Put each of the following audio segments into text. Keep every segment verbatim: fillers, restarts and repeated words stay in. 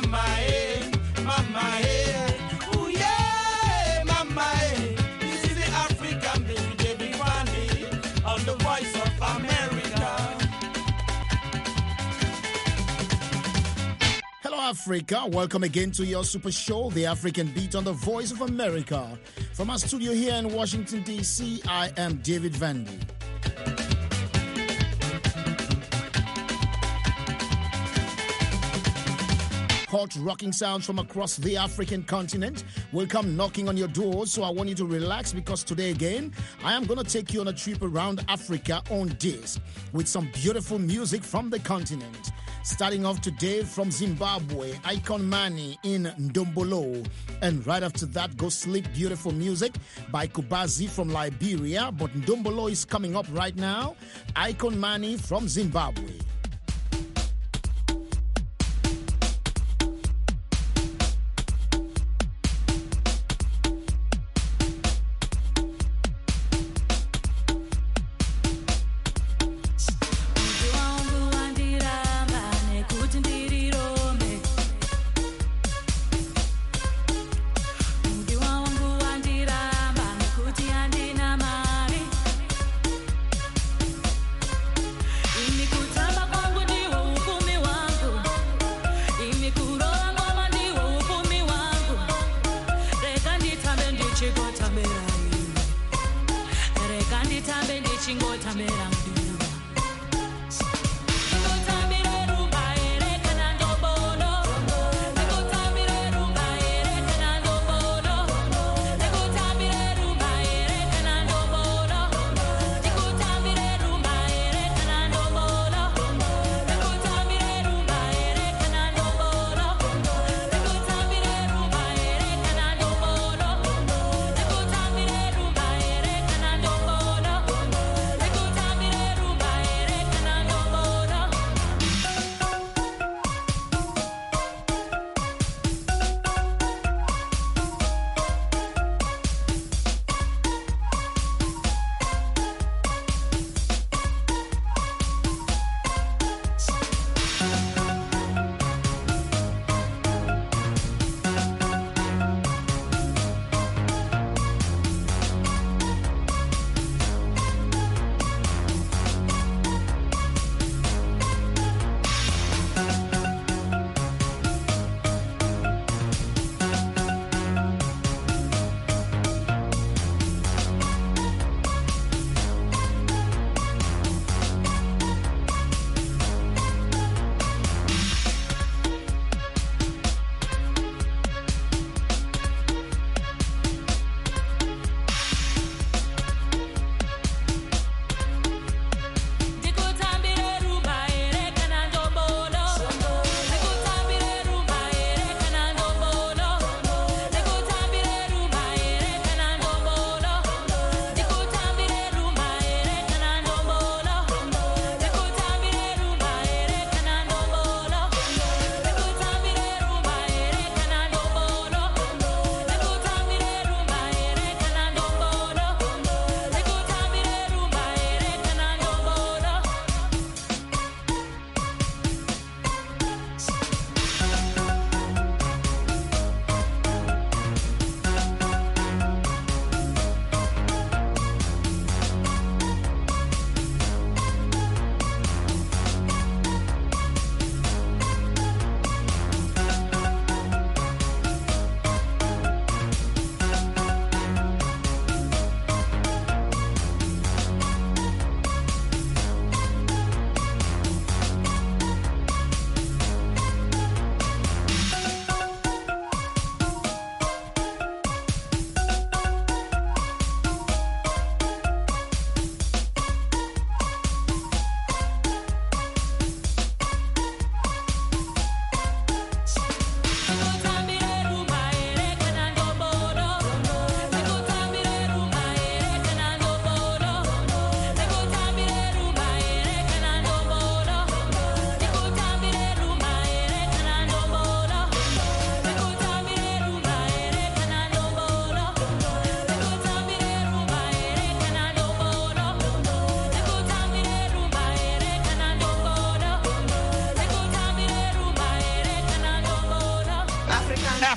mama, eh, mama, eh, ooh yeah, mama, eh. This is the African baby, David Randy, on the Voice of America. Hello, Africa. Welcome again to your super show, The African Beat on the Voice of America. From our studio here in Washington, D C, I am David Vandy. Hot rocking sounds from across the African continent will come knocking on your doors, so I want you to relax because today again, I am going to take you on a trip around Africa on this with some beautiful music from the continent. Starting off today from Zimbabwe, Icon Mani in Ndombolo. And right after that, Go Sleep, beautiful music by Kubazi from Liberia. But Ndombolo is coming up right now. Icon Mani from Zimbabwe. Nikutaba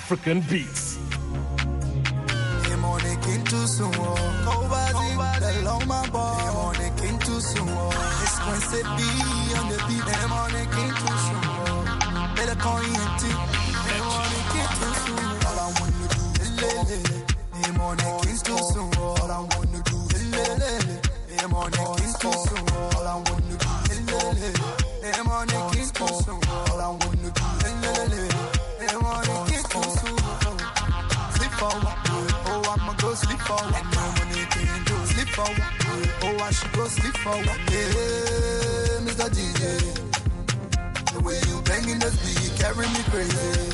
African beats. Sleep for one, no money can do. Sleep for one, oh I should go sleep for one. Yeah, Mister D J, the way you banging this beat carry me crazy.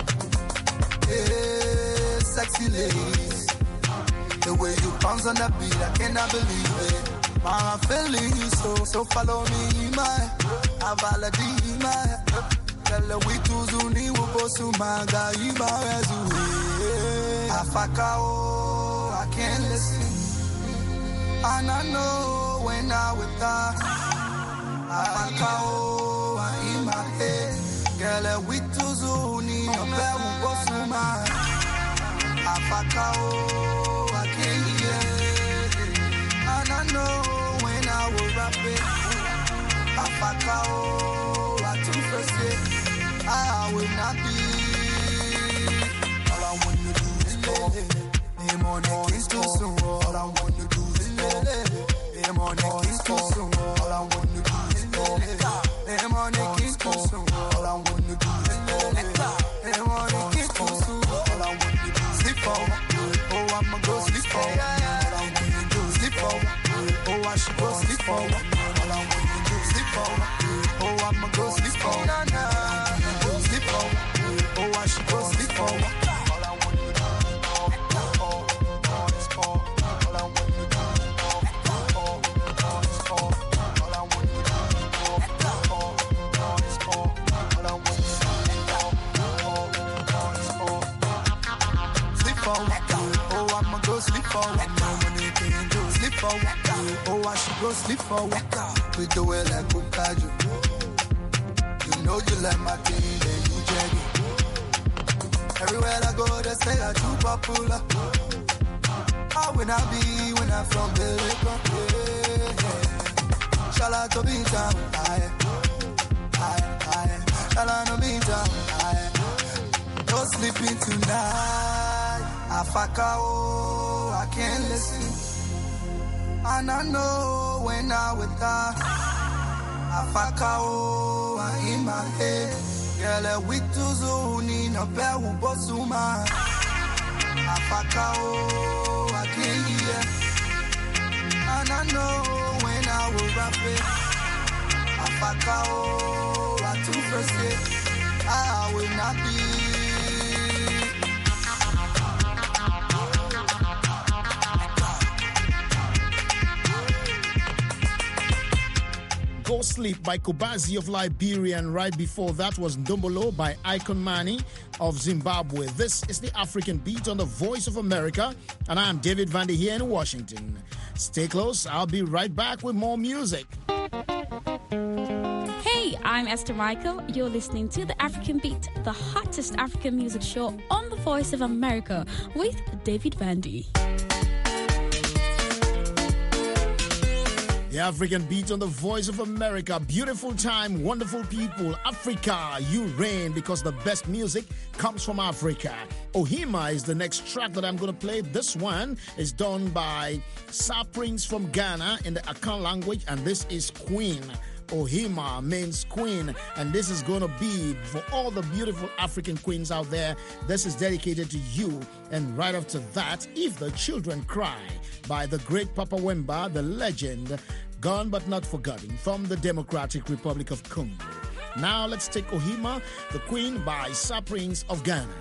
Yeah, sexy ladies, the way you bounce on that beat, I cannot believe it. I'm feeling you so, so follow me, my avaladi, my. Tell we to zuni wubosu maga iba zuwe. Afaka oh, I can't listen. And I know when I with her. Afaka oh, I in my head. Girl, we to zuni no bear wubosu maga. Afaka oh, I can't hear. And I know when I will rap it. Afaka oh, I too frustrated. I will not be. All I want to do is lay. Name on the kiss too soon. All I want to do is lay. Name on the kiss too soon. All I want to do is lay. Name on the kiss too soon. All I want to do is lay. Name on the kiss too soon. All I want to do is sleep for. Oh, I'ma go sleep for. All I want to do is sleep for. Oh, I should go sleep for. All I want to do is sleep for. Oh, I'ma go sleep for. Nah, nah. Oh, I should go sleep for. All I want to do is all is all. All I want to do is all is all. All I want to do is all is all. All I want to do is all. Sleep for. Oh, I'ma go sleep for. No money can do. Sleep for. Oh, I should go sleep for. We do it like Bukaju. You know you like my thing. Everywhere I go, they say I'm too popular. How will I be when I'm from the liquor? Yeah. Shall I to be down? Aye, aye, aye. Shall I no be down? Aye. No sleeping tonight. Afaka oh, I can't listen. And I know when I'm with her. Afaka oh, I in my head. Girl, we too zuni no bear wubosuma. Afaka oh, I can't hear. And I know when I will rap it. Afaka oh, I too frustrated. I will not be. Go Sleep by Kobazi of Liberia, and right before that was Ndombolo by Icon Mani of Zimbabwe. This is the African Beat on the Voice of America, and I'm David Vandy here in Washington. Stay close, I'll be right back with more music. Hey, I'm Esther Michael. You're listening to the African Beat, the hottest African music show on the Voice of America with David Vandy. The African Beat on the Voice of America. Beautiful time, wonderful people. Africa, you reign, because the best music comes from Africa. Ohima is the next track that I'm going to play. This one is done by Sir Prince from Ghana in the Akan language, and this is Queen. Ohima means queen, and this is going to be for all the beautiful African queens out there. This is dedicated to you. And right after that, If the Children Cry by the great Papa Wemba, the legend, gone but not forgotten, from the Democratic Republic of Congo. Now let's take Ohima, the Queen by Sir Prince of Ghana.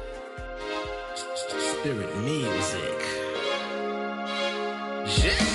Spirit music. Yeah.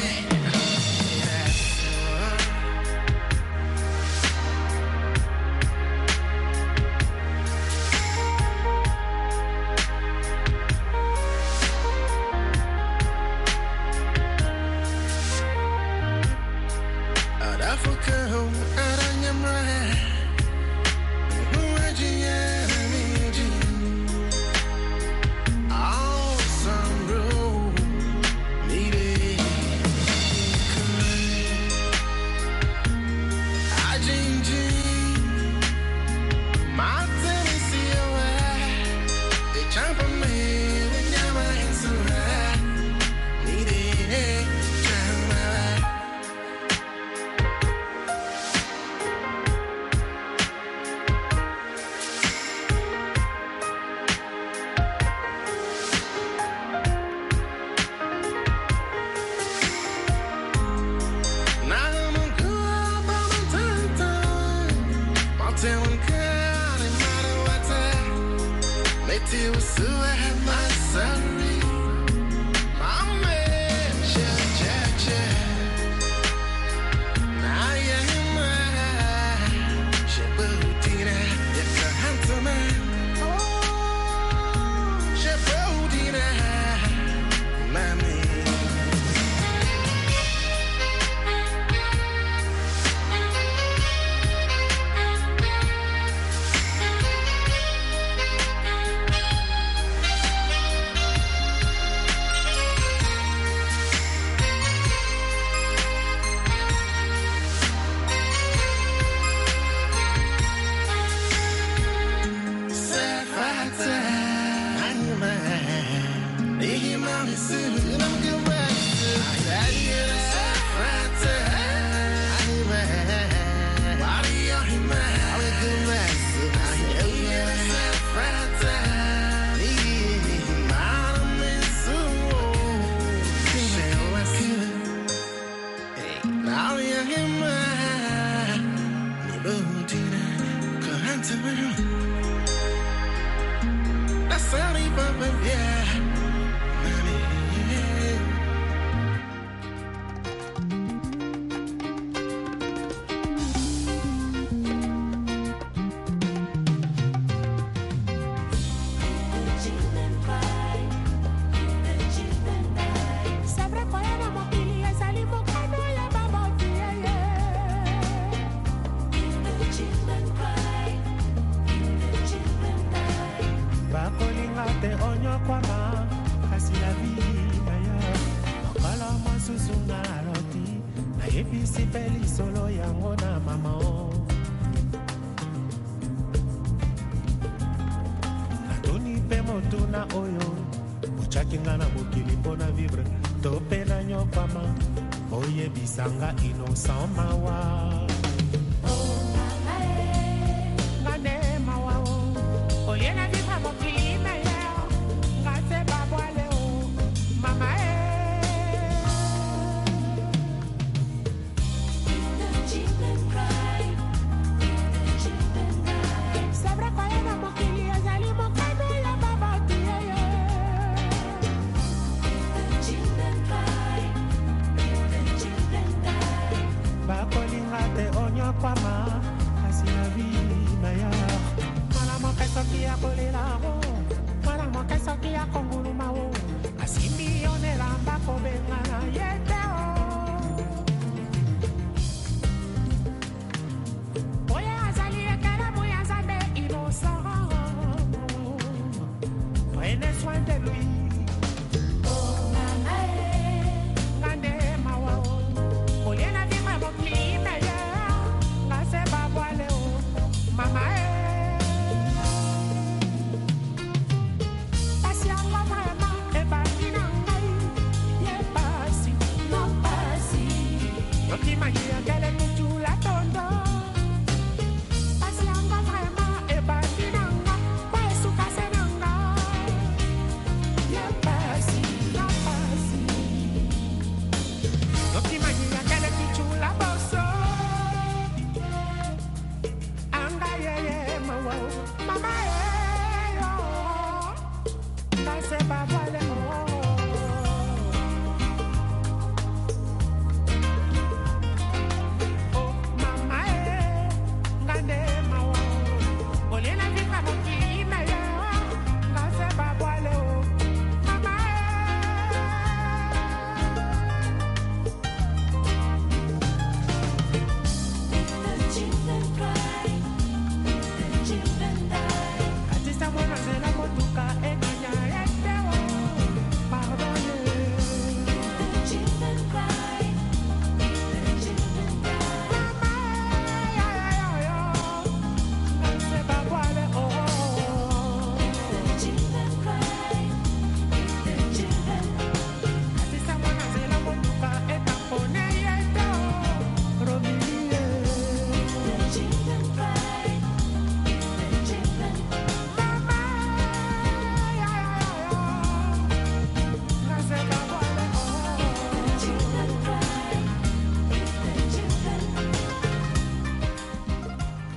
Bakolinga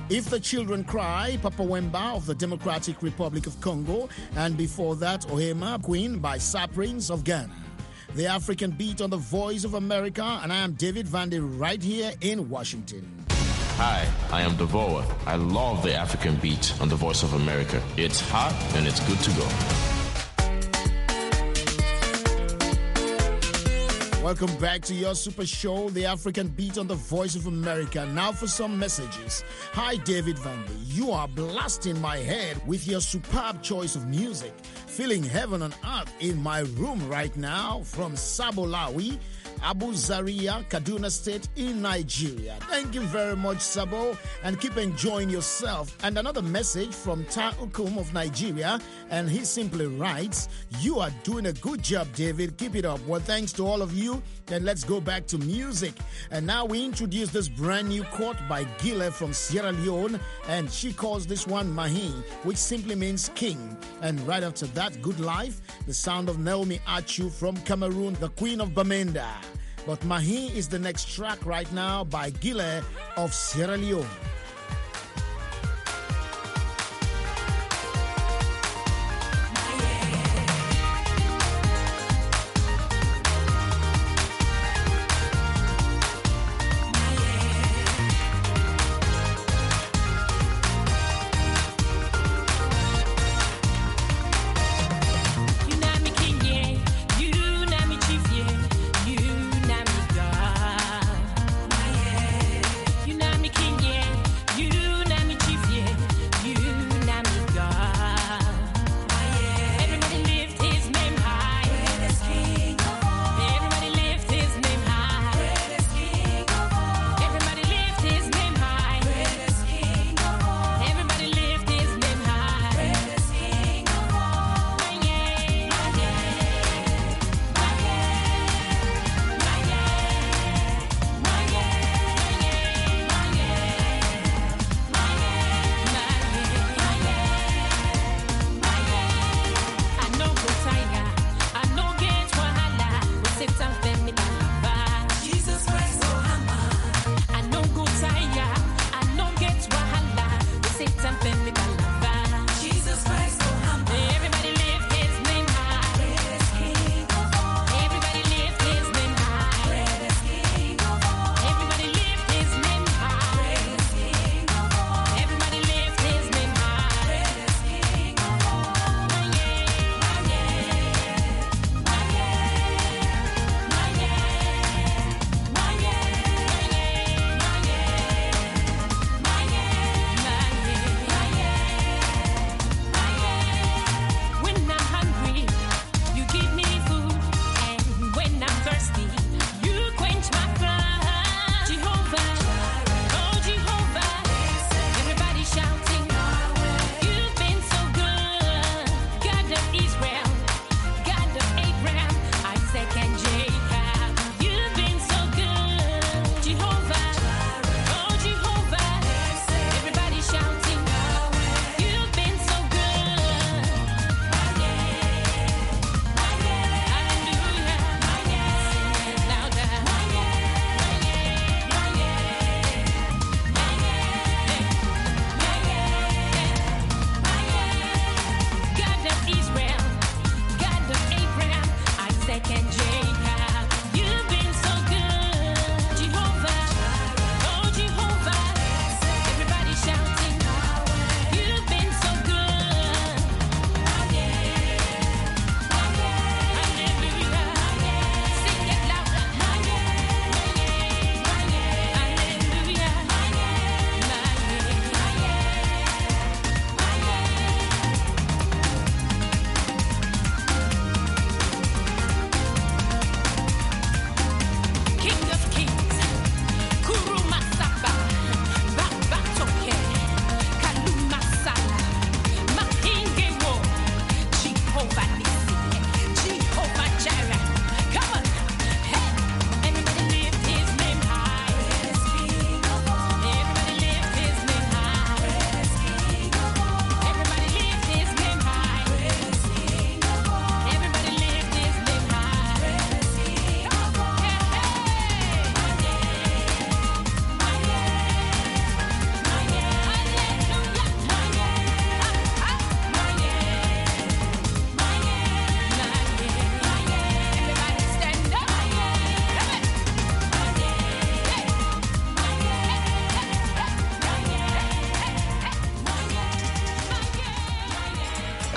If the Children Cry, Papa Wemba of the Democratic Republic of Congo, and before that, Ohema Queen by Saprins of Ghana. The African Beat on the Voice of America, and I am David Vandy right here in Washington. Hi, I am Devoa. I love the African Beat on the Voice of America. It's hot and it's good to go. Welcome back to your super show, The African Beat on the Voice of America. Now for some messages. Hi, David Vandy. You are blasting my head with your superb choice of music. Feeling heaven on earth in my room right now from Sabolawi, Abu Zaria, Kaduna State in Nigeria. Thank you very much, Sabo, and keep enjoying yourself. And another message from Ta Ukum of Nigeria, and he simply writes, you are doing a good job, David. Keep it up. Well, thanks to all of you. And let's go back to music. And now we introduce this brand new quote by Gile from Sierra Leone, and she calls this one Mahi, which simply means king. And right after that, Good Life, the sound of Naomi Achu from Cameroon, the Queen of Bamenda. But Mahi is the next track right now by Gile of Sierra Leone. You know me king, yeah.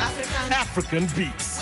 African, African beats.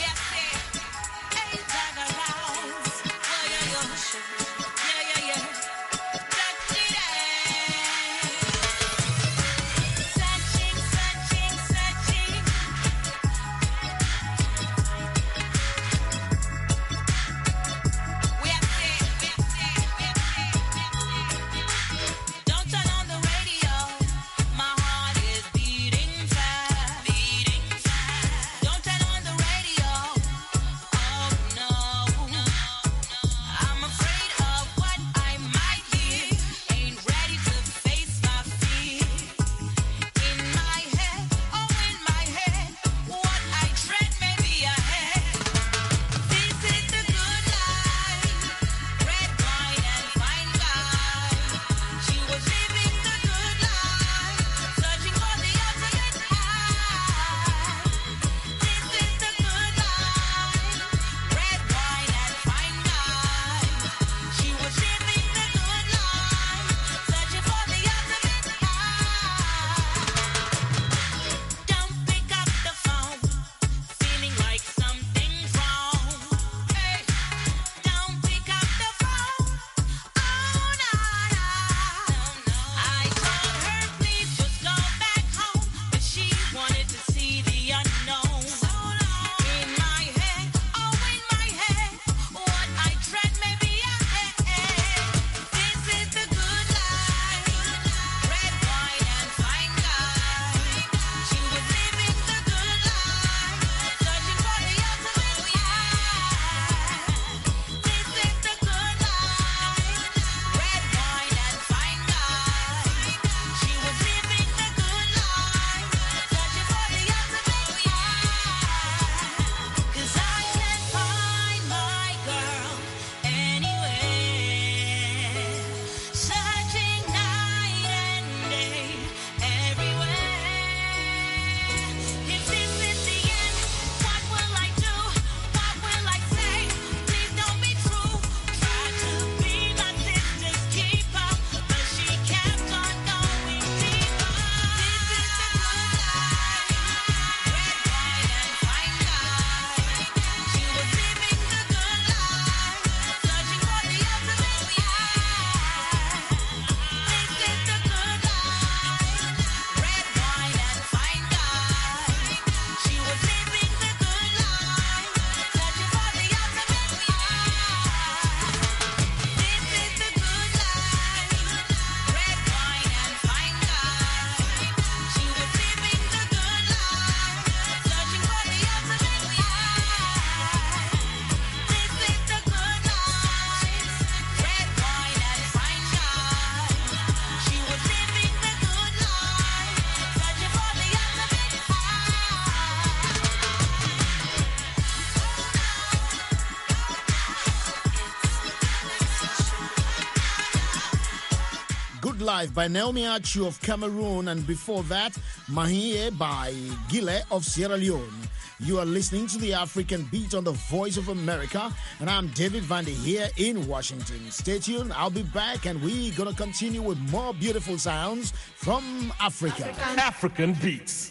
Life by Naomi Achu of Cameroon, and before that, Mahie by Gile of Sierra Leone. You are listening to the African Beat on the Voice of America, and I'm David Vandy here in Washington. Stay tuned, I'll be back, and we're going to continue with more beautiful sounds from Africa. African, African Beats.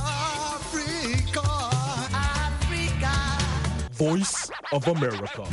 Africa, Africa. Voice of America.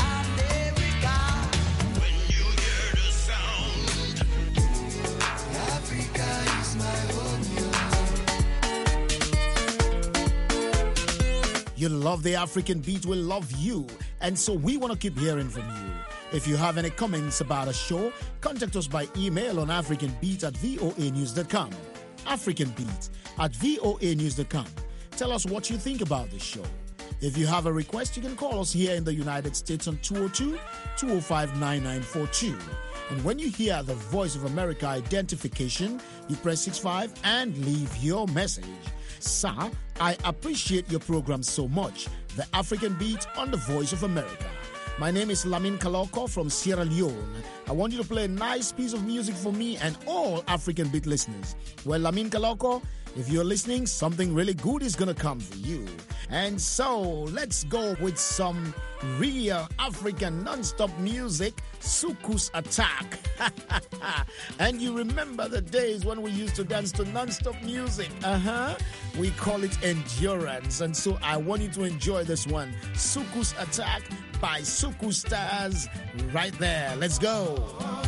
You love the African Beat, we love you. And so we want to keep hearing from you. If you have any comments about a show, contact us by email on africanbeat at voa news dot com. africanbeat at voa news dot com. Tell us what you think about the show. If you have a request, you can call us here in the United States on two oh two, two oh five, nine nine four two. And when you hear the Voice of America identification, you press six five and leave your message. Sir, I appreciate your program so much. The African Beat on the Voice of America. My name is Lamin Kaloko from Sierra Leone. I want you to play a nice piece of music for me and all African Beat listeners. Well, Lamin Kaloko, If you're listening, something really good is going to come for you. And so, let's go with some real African non-stop music, Soukous Attack. And you remember the days when we used to dance to non-stop music. Uh-huh. We call it endurance. And so I want you to enjoy this one, Soukous Attack by Soukous Stars, right there. Let's go.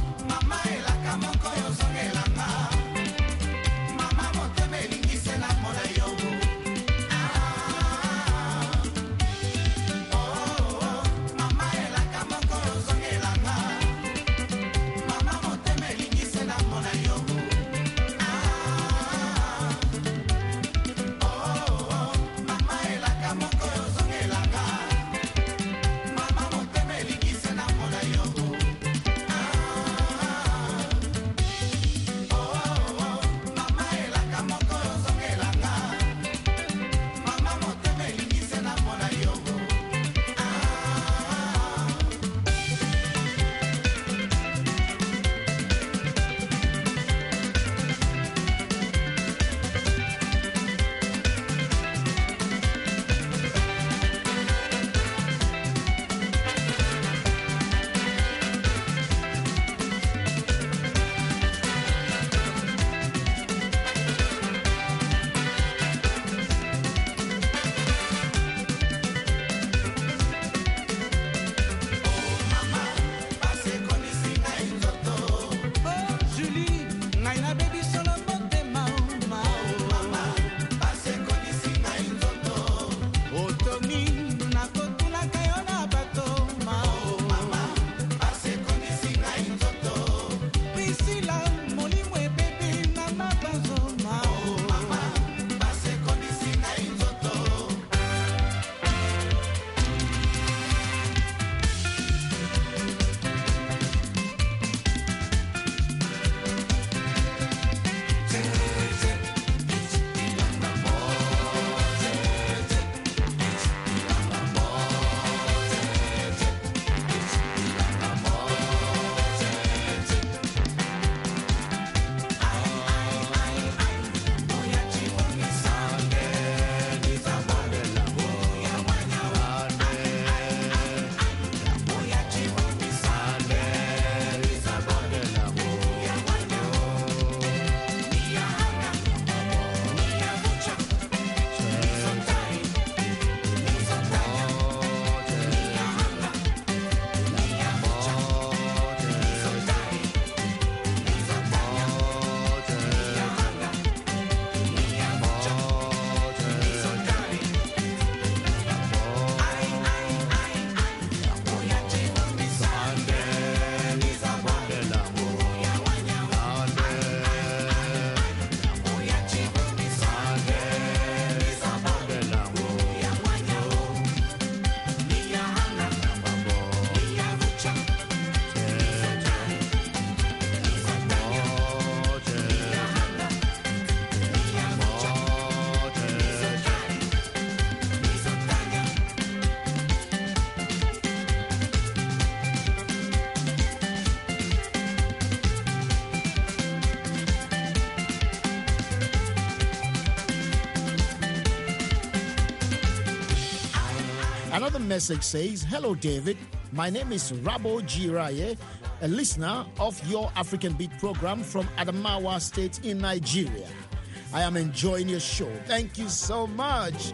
Another message says, "Hello, David. My name is Rabo Jiraye, a listener of your African Beat program from Adamawa State in Nigeria. I am enjoying your show. Thank you so much."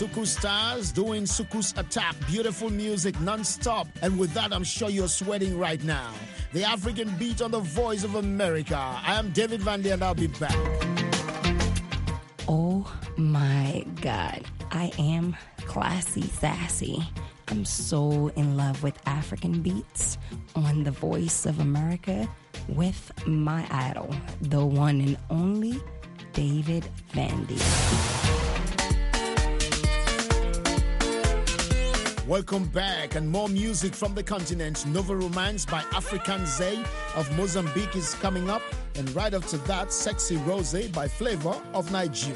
Suku Stars doing Suku's Attack. Beautiful music non-stop. And with that, I'm sure you're sweating right now. The African Beat on the Voice of America. I am David Vandy and I'll be back. Oh my God. I am classy, sassy. I'm so in love with African beats on the Voice of America with my idol, the one and only David Vandy. Welcome back, and more music from the continent. Nova Romance by African Zay of Mozambique is coming up, and right after that, Sexy Rose by Flavor of Nigeria.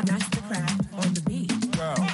That's the craft on the beat. Girl.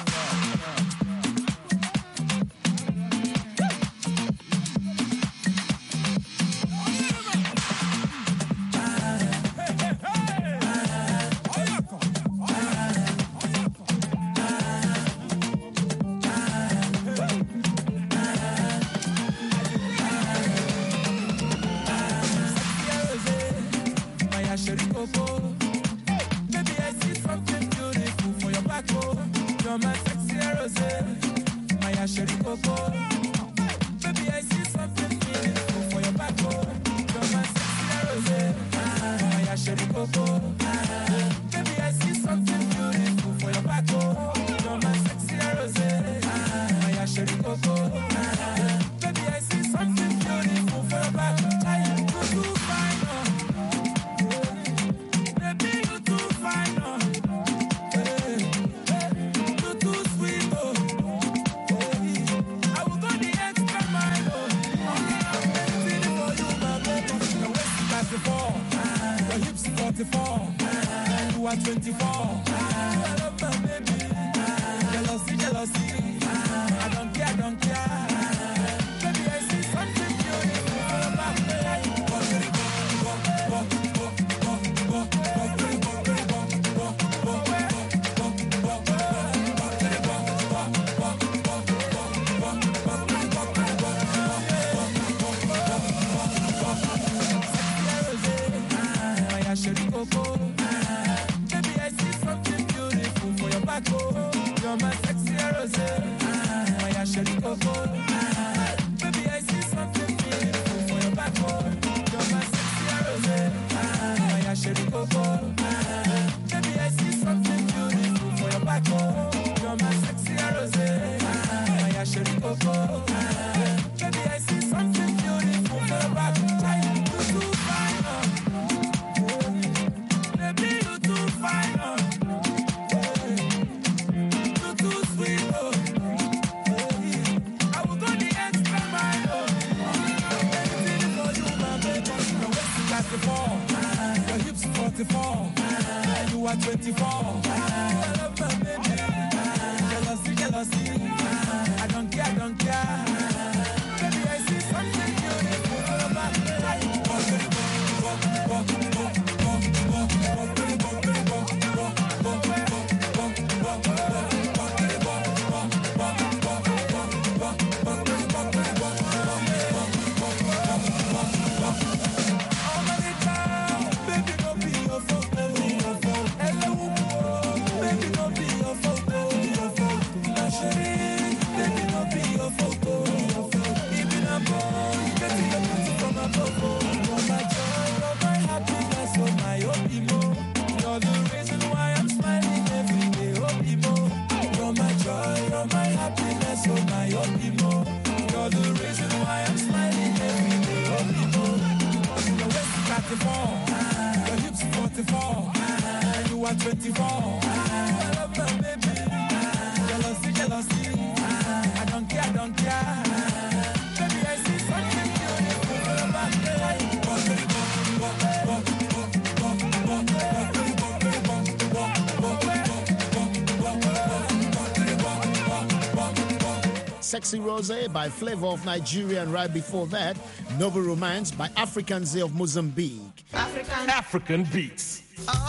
Sexy Rose by Flavor of Nigeria, and right before that, Novel Romance by African Zay of Mozambique. African, African Beats.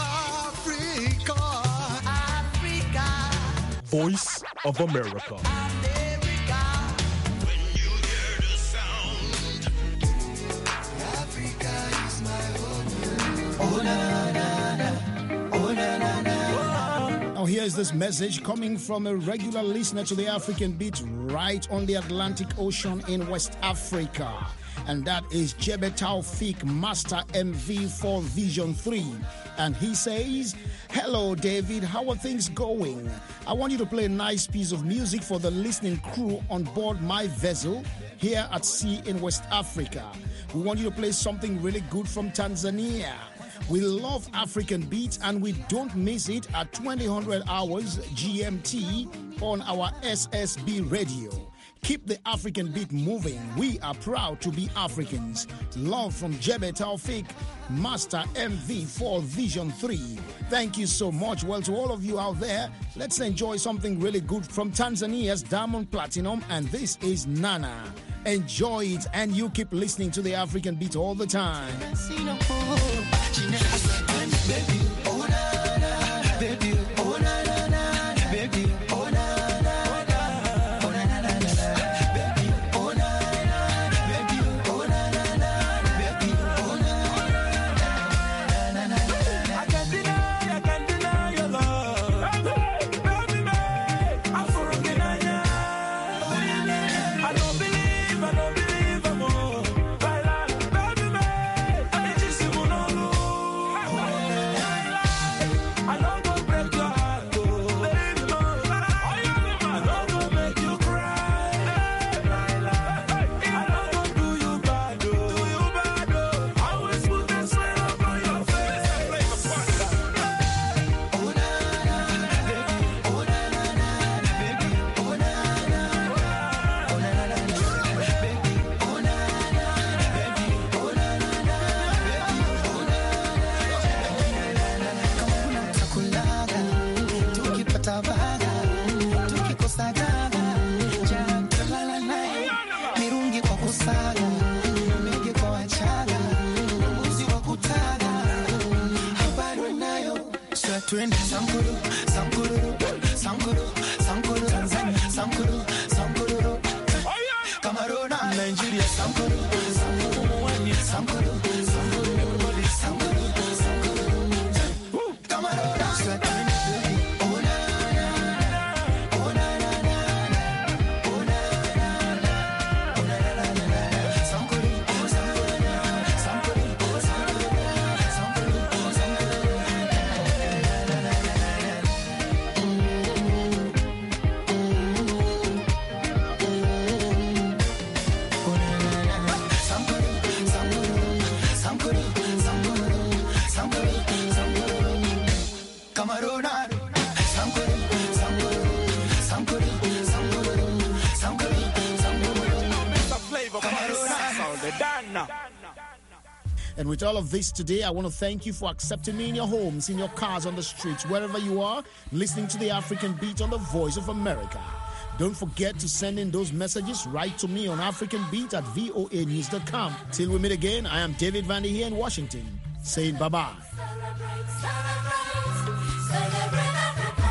Africa, Africa. Voice of America. America. When you hear the sound, Africa is my home. Oh, na, na, na. Oh, na, na, na. Now here's this message coming from a regular listener to the African Beat right on the Atlantic Ocean in West Africa. And that is Jebe Taufik, Master M V for Vision three. And he says, hello, David, how are things going? I want you to play a nice piece of music for the listening crew on board my vessel here at sea in West Africa. We want you to play something really good from Tanzania. We love African beats and we don't miss it at twenty hundred hours G M T on our S S B radio. Keep the African beat moving. We are proud to be Africans. Love from Jebe Taufik, Master M V for Vision three. Thank you so much. Well, to all of you out there, let's enjoy something really good from Tanzania's Diamond Platinum, and this is Nana. Enjoy it, and you keep listening to the African beat all the time. Twin, Sankuru, Sankuru, Sankuru, Sankuru, Tanzania, Sankuru, Sankuru, Cameroon, Nigeria, Sankuru, Sankuru, Sankuru, Sankuru, everybody, Sankuru, Sankuru, Cameroon, And with all of this today, I want to thank you for accepting me in your homes, in your cars, on the streets, wherever you are, listening to the African Beat on the Voice of America. Don't forget to send in those messages right to me on African Beat at voa news dot com. Till we meet again, I am David Vandy here in Washington, saying bye-bye. Celebrate, celebrate, celebrate Africa.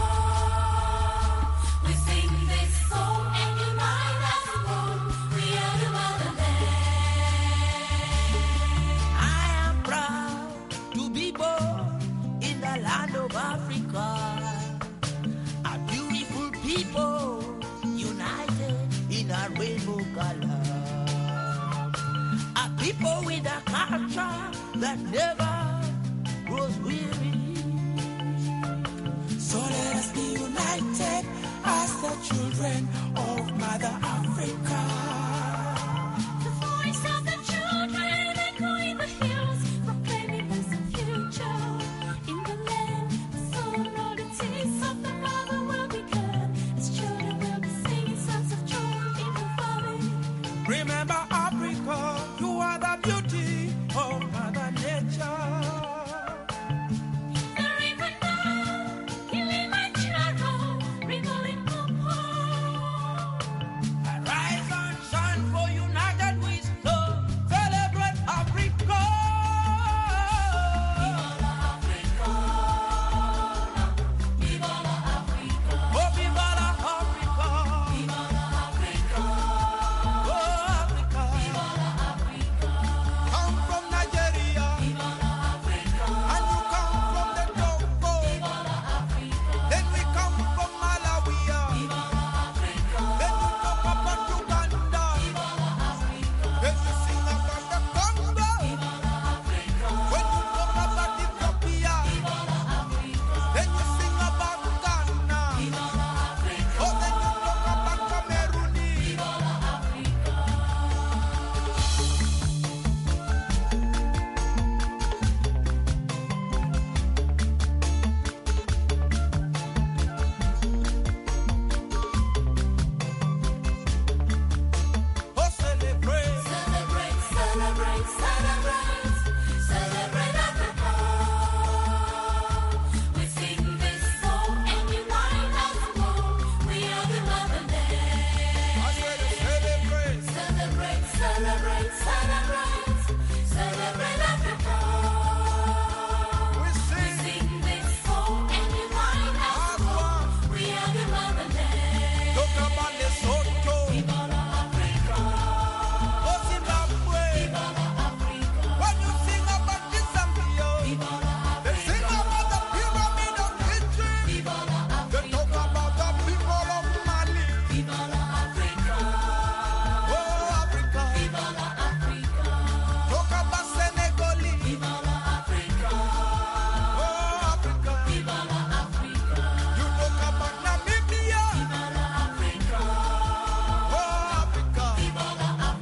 We sing this song and unite as one. We are the motherland. I am proud to be born in the land of Africa. A beautiful people united in a rainbow color. A people with a culture that never grows weary. So let us be united as the children of Mother Africa. The voice of the children echoing the hills, proclaiming this future. In the land, the sonorities of the mother will begin. As children will be singing songs of joy in the valley. Remember